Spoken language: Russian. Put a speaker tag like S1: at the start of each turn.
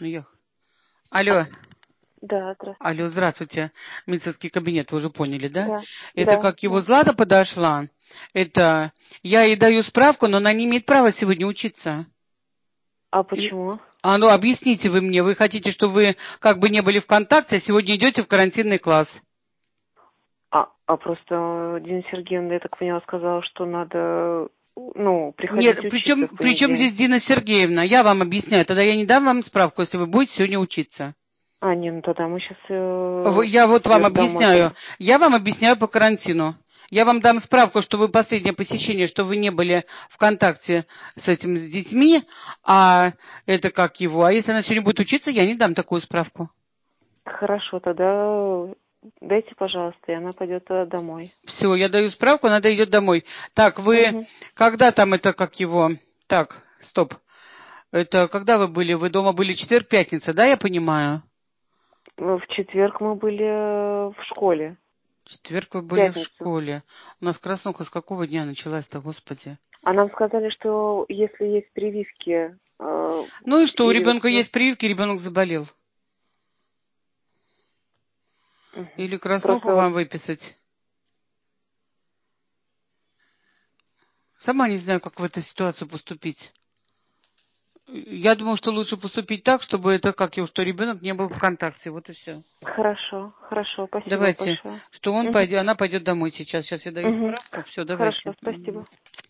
S1: Ну, я... Алло.
S2: Да, здравствуйте.
S1: Алло, здравствуйте. Медицинский кабинет, вы уже поняли, да?
S2: Да,
S1: Это
S2: да,
S1: как его
S2: да.
S1: Злата подошла. Это я ей даю справку, но она не имеет права сегодня учиться.
S2: А почему?
S1: А ну объясните вы мне, вы хотите, чтобы вы как бы не были в контакте, а сегодня идете в карантинный класс?
S2: А просто Дина Сергеевна, я так поняла, сказала, что надо, приходить
S1: Нет,
S2: учиться в
S1: причем здесь
S2: понедельник.
S1: Дина Сергеевна? Я вам объясняю, тогда я не дам вам справку, если вы будете сегодня учиться.
S2: Тогда мы сейчас
S1: Я
S2: в
S1: вот вам
S2: четверг домой
S1: объясняю.
S2: пойдем.
S1: Я вам объясняю по карантину. Я вам дам справку, что вы последнее посещение, что вы не были в контакте с этим, с детьми, а это как его. А если она сегодня будет учиться, я не дам такую справку.
S2: Хорошо, тогда дайте, пожалуйста, и она пойдет домой.
S1: Все, я даю справку, она идет домой. Так, вы
S2: Угу.
S1: когда там это как его? Так, стоп. Это когда вы были? Вы дома были четверг, пятница, да, я понимаю?
S2: В четверг мы были в школе.
S1: В четверг вы
S2: В
S1: были в
S2: пятницу.
S1: школе. У нас краснуха с какого дня началась-то, господи?
S2: А нам сказали, что если есть прививки
S1: Ну и что, у
S2: или
S1: ребенка
S2: вакцина...
S1: есть прививки, ребенок заболел.
S2: Мгм.
S1: Или краснуху
S2: Просто
S1: вам выписать? Сама не знаю, как в этой ситуации поступить. Я думаю, что лучше поступить так, чтобы это, как его, что ребенок не был в контакте. Вот и все.
S2: хорошо, хорошо, спасибо
S1: Давайте,
S2: большое.
S1: что он
S2: Угу.
S1: пойдет, она пойдет домой сейчас. Сейчас я даю
S2: Угу.
S1: справку. Все,
S2: Хорошо,
S1: давайте.
S2: спасибо.